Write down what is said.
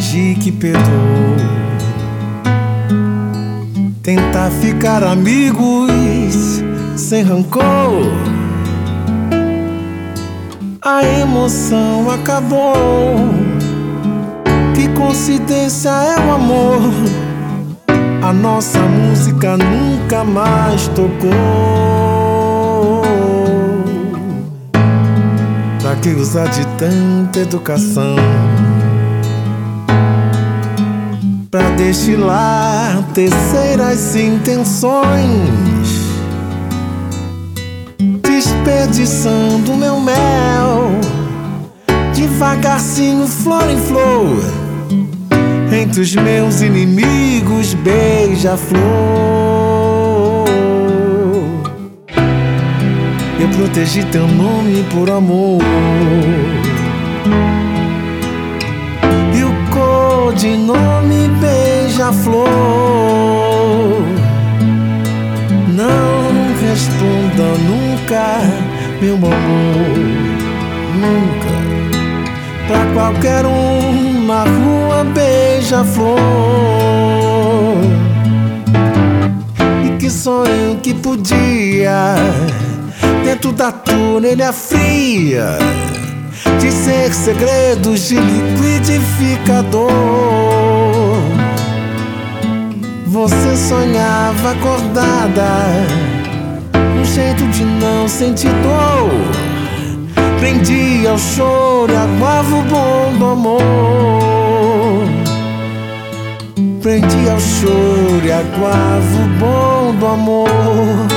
fingir que perdoou, tentar ficar amigos sem rancor. A emoção acabou. Que coincidência é o amor. A nossa música nunca mais tocou. Pra que usar de tanta educação pra destilar terceiras intenções, desperdiçando meu mel devagarcinho, flor em flor, entre os meus inimigos, beija-flor. Eu protegi teu nome por amor, e o codinome beija-flor. Não responda nunca, meu amor, nunca. Pra qualquer um na rua beija-flor. E que sonho que podia, dentro da torneira fria, dizer segredos de liquidificador. Você sonhava acordada, um jeito de não sentir dor. Prendia o choro e aguava o bom do amor. Prendia o choro e aguava o bom do amor.